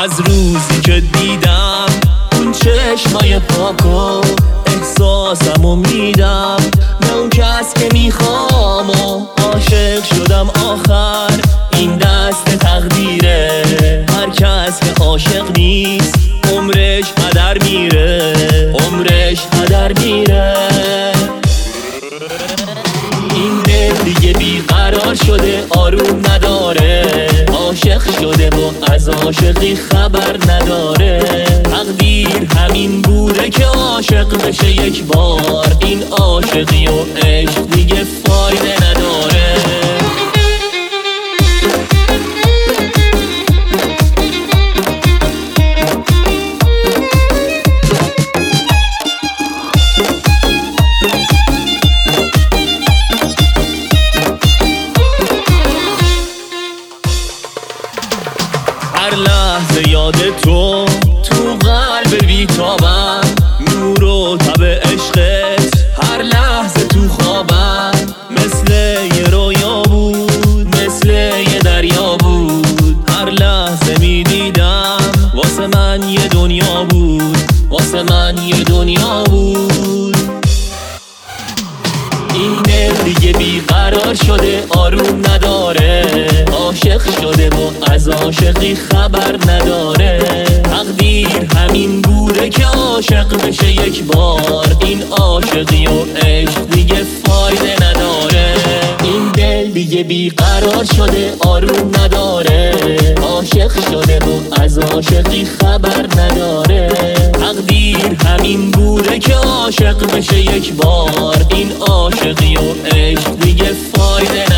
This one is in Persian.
از روزی که دیدم اون چشمای پاکو احساسمو میدم نه اون کس که میخوام و عاشق شدم آخر این دست تقدیره هر کس که عاشق نیست عمرش هدر میره عمرش هدر میره این دل دیگه بیقرار شده آروم نداره عاشق شده و از عاشقی خبر نداره تقدیر همین بوده که عاشق بشه یک بار این عاشقی و عشق دیگه فایده نداره هر لحظه یاد تو قلب بیتابم نور و تب عشقت هر لحظه تو خوابم مثل یه رویا بود مثل یه دریا بود هر لحظه میدیدم واسه من یه دنیا بود واسه من یه دنیا بود این دل دیگه بیقرار شده آروم نداره عاشق شده و از عاشقی خبر نداره تقدیر همین بوده که عاشق بشه یک بار این عاشقی و عشق دیگه فایده نداره این دل دیگه بیقرار شده آروم نداره عاشق شده و از عاشقی خبر نداره تقدیر همین بوده که عاشق بشه یک بار این عاشقی و عشق دیگه فایده